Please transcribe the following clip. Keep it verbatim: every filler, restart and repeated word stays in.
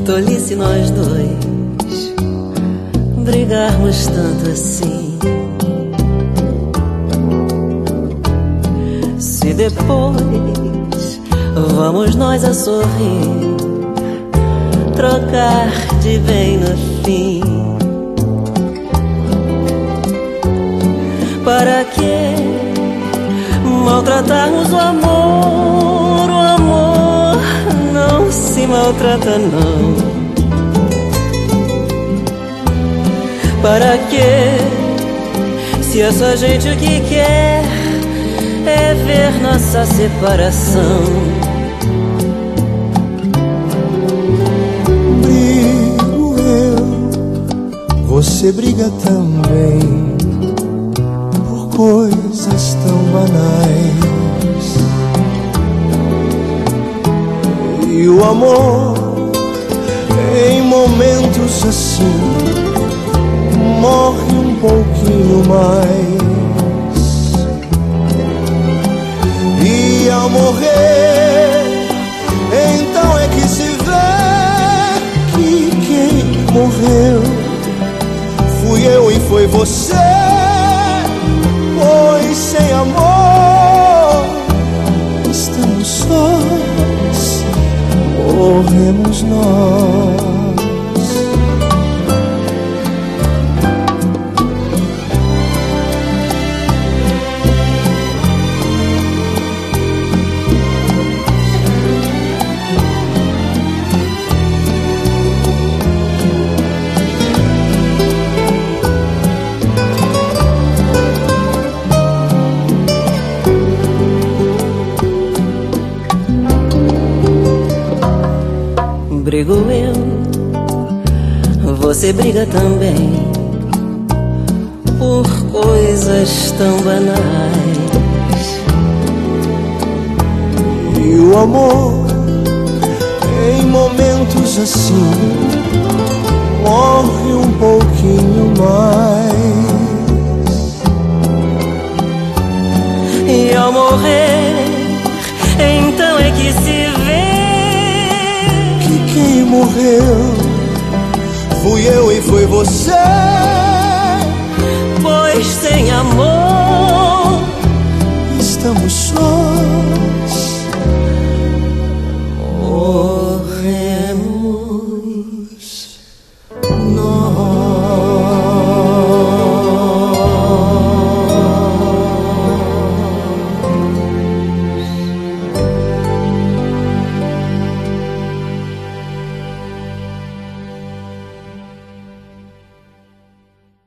tolice nós dois brigarmos tanto assim. Se depois vamos nós a sorrir, trocar de bem no fim, para que maltratarmos o amor? O amor não se maltrata não. Para que, se essa gente o que quer é ver nossa separação? Brigo eu, você briga também, por coisas tão banais. E o amor, em momentos assim, morre um pouquinho mais. E ao morrer, então é que se vê que quem morreu fui eu e foi você. Pois sem amor estamos sós, morremos nós. Brigo eu, você briga também, por coisas tão banais. E o amor, em momentos assim, morre um pouquinho mais. E ao morrer, então é que se vê quem morreu fui eu e foi você. Pois sem amor